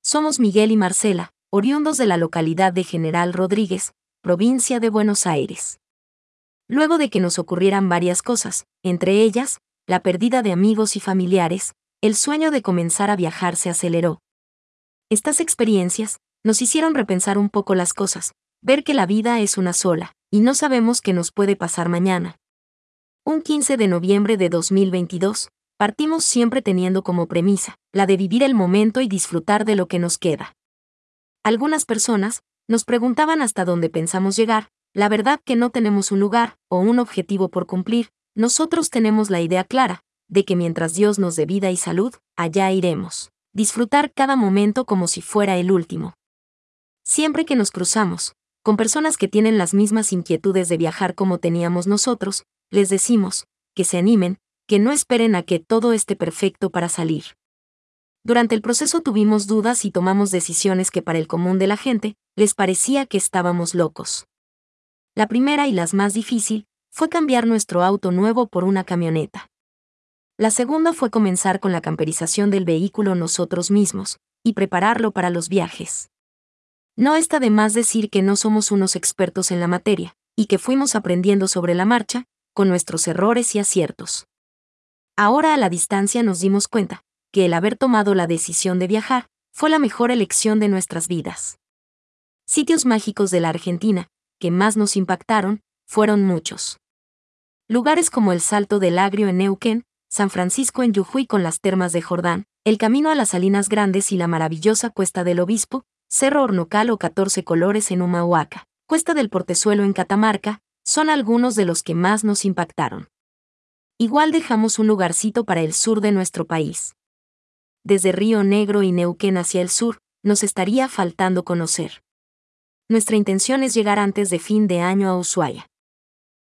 Somos Miguel y Marcela, oriundos de la localidad de General Rodríguez, provincia de Buenos Aires. Luego de que nos ocurrieran varias cosas, entre ellas, la pérdida de amigos y familiares, el sueño de comenzar a viajar se aceleró. Estas experiencias nos hicieron repensar un poco las cosas, ver que la vida es una sola, y no sabemos qué nos puede pasar mañana. Un 15 de noviembre de 2022, partimos siempre teniendo como premisa la de vivir el momento y disfrutar de lo que nos queda. Algunas personas nos preguntaban hasta dónde pensamos llegar. La verdad que no tenemos un lugar o un objetivo por cumplir, nosotros tenemos la idea clara de que mientras Dios nos dé vida y salud, allá iremos. Disfrutar cada momento como si fuera el último. Siempre que nos cruzamos con personas que tienen las mismas inquietudes de viajar como teníamos nosotros, les decimos que se animen, que no esperen a que todo esté perfecto para salir. Durante el proceso tuvimos dudas y tomamos decisiones que para el común de la gente les parecía que estábamos locos. La primera y la más difícil fue cambiar nuestro auto nuevo por una camioneta. La segunda fue comenzar con la camperización del vehículo nosotros mismos y prepararlo para los viajes. No está de más decir que no somos unos expertos en la materia y que fuimos aprendiendo sobre la marcha, con nuestros errores y aciertos. Ahora a la distancia nos dimos cuenta que el haber tomado la decisión de viajar fue la mejor elección de nuestras vidas. Sitios mágicos de la Argentina que más nos impactaron fueron muchos. Lugares como el Salto del Agrio en Neuquén, San Francisco en Jujuy con las termas de Jordán, el camino a las Salinas Grandes y la maravillosa Cuesta del Obispo, Cerro Hornocal o 14 Colores en Humahuaca, Cuesta del Portezuelo en Catamarca, son algunos de los que más nos impactaron. Igual dejamos un lugarcito para el sur de nuestro país. Desde Río Negro y Neuquén hacia el sur, nos estaría faltando conocer. Nuestra intención es llegar antes de fin de año a Ushuaia.